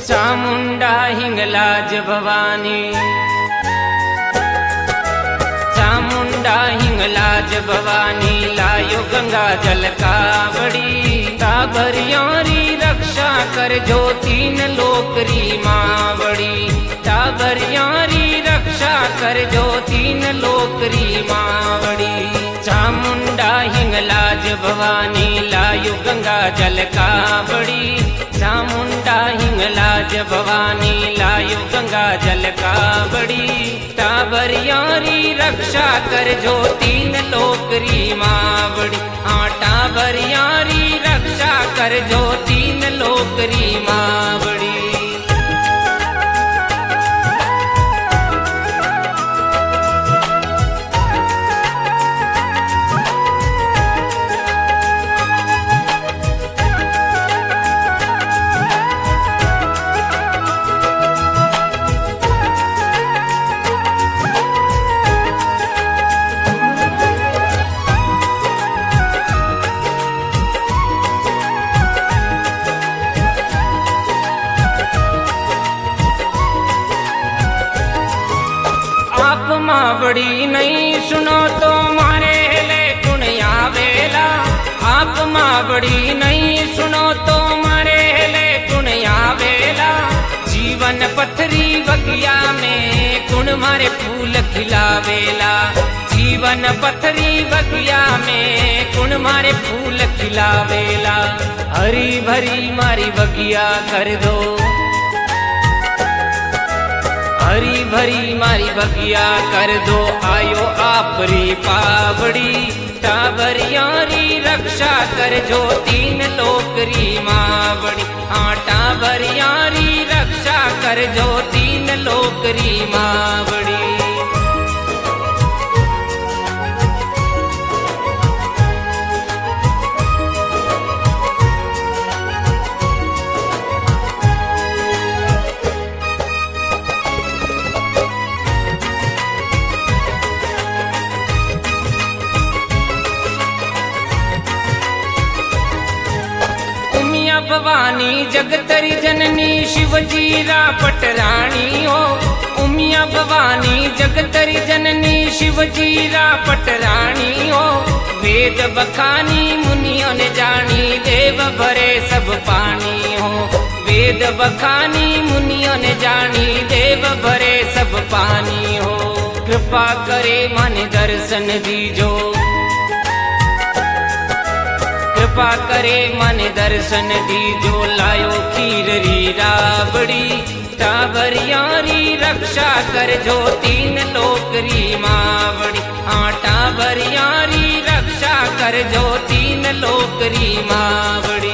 चामुंडा हिंगलाज भवानी, चामुंडा हिंगलाज भवानी, लायो गंगा जल कावड़ी। टाबरियारी रक्षा कर जो तीन लोकरी मावड़ी, टाबरियारी रक्षा कर जो तीन लोकरी मावड़ी। चामुंडा हिंगलाज भवानी, लायो गंगा जल कावड़ी। चामुंडा हिंगलाज भवानी, लायो गंगा जल कावड़ी। टाबरियारी रक्षा कर जो तीन लोकरी मावड़ी, हाँ टाबरियारी रक्षा कर जो तीन लोकरी मावड़ी। मावड़ी नहीं सुनो तो मारे ले कुण आवेला, आप मावड़ी नहीं सुनो तो मारे ले कुण आवेला। जीवन पथरी बगिया में कुण मारे फूल खिलावेला, जीवन पथरी बगिया में कुण मारे फूल खिलावेला। हरी भरी मारी बगिया कर दो, हरी भरी मारी बगिया कर दो, आयो आपरी पावड़ी। टाबरियारी रक्षा कर जो तीन लोकरी मावड़ी, हाँ टाबरियारी रक्षा कर जो तीन लोकरी मावड़ी। भवानी जगतरी जननी शिवजी रा पटरानी हो, उमिया भवानी जगतरी जननी शिवजी रा पटरानी हो। वेद बखानी मुनियों ने जानी, देव भरे सब पानी हो। वेद बखानी मुनियों ने जानी, देव भरे सब पानी हो। कृपा करे मन दर्शन दीजो, कृपा करे मन दर्शन दीजो, लायो खीररी राबड़ी। टाबरियारी रक्षा कर जो तीन लोकरी मावड़ी, हाँ टाबरियारी रक्षा कर जो तीन लोकरी मावड़ी।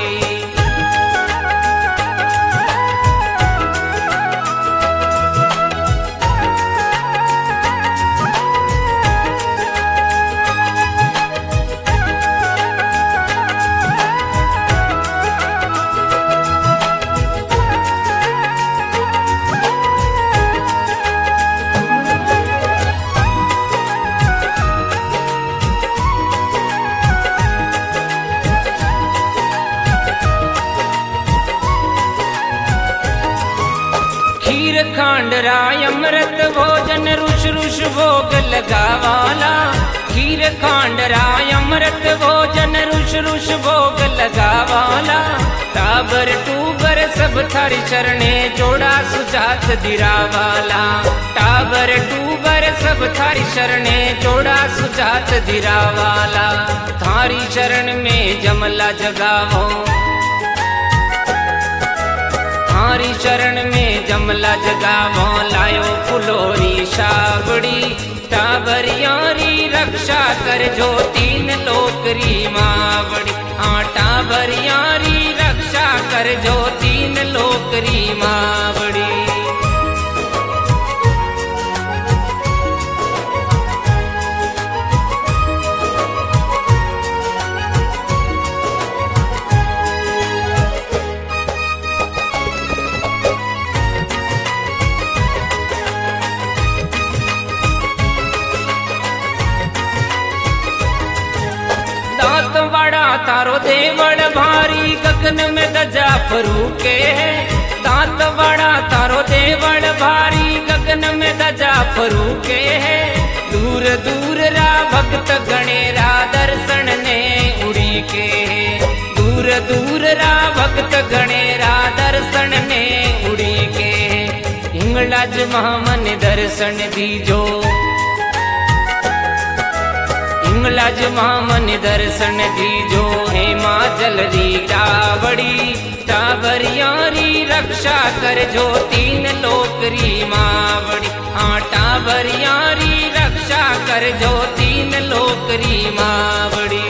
खीर खांडरा अमृत भोजन रुष रुष भोग लगावाला। खीर खांडरा अमृत भोजन रुष रुष भोग लगावाला। टाबर टूबर सब थारी चरणे जोड़ा सुजात दिरावाला। टाबर टूबर सब थारी शरणे जोड़ा सुजात दिरावाला। थारी चरण में जमला जगावो, थारी चरण में जमला जगावो, लायो फुलोरी शावड़ी। टाबरियारी रक्षा कर जो तीन लोकरी मावड़ी, हाँ टाबरियारी रक्षा कर जो तीन लोकरी मावड़ी। तारो देवड़ भारी गगन में दजा फरूके है। दांत फरूके है। दूर दूर रा भक्त गणेरा दर्शन ने उड़ी के है। दूर दूर रा भक्त गणेरा दर्शन ने उड़ी के है। हिंगलाज महामन दर्शन दीजो, हिंगलाज महामन दर्शन दीजो। हेमा जलरी रावड़ी टाबरियारी रक्षा करजो। तीन लोकरी मावड़ी हाँ टाबरियारी रक्षा करजो। तीन लोकरी मावड़ी।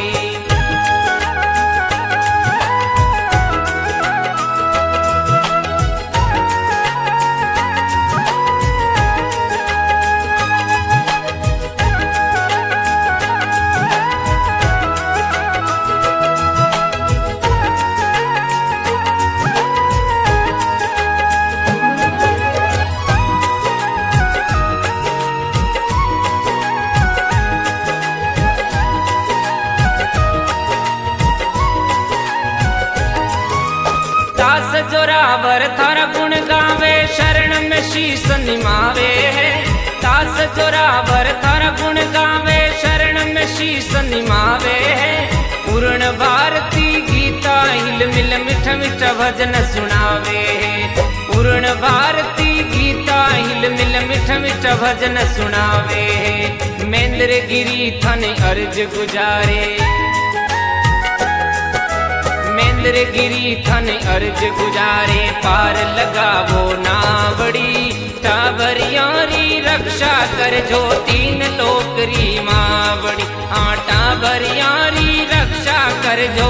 दास जोरावर थारा गुण गावे, शरण में शीस निमावे है। दास जोरावर थारा गुण गावे, शरण में शीस निमावे है। पूर्ण भारती गीता हिल मिल मिठ मिठ भजन सुनावे है। पूर्ण भारती गीता हिल मिल मिठ मिठ भजन सुनावे है। मेंद्र गिरी थने अर्ज गुजारे, मेंद्र गिरी थन अर्ज गुजारे। पार लगावो नावड़ी टाबरियारी रक्षा करजो। तीन लोकरी मावड़ी हाँ टाबरियारी रक्षा करजो।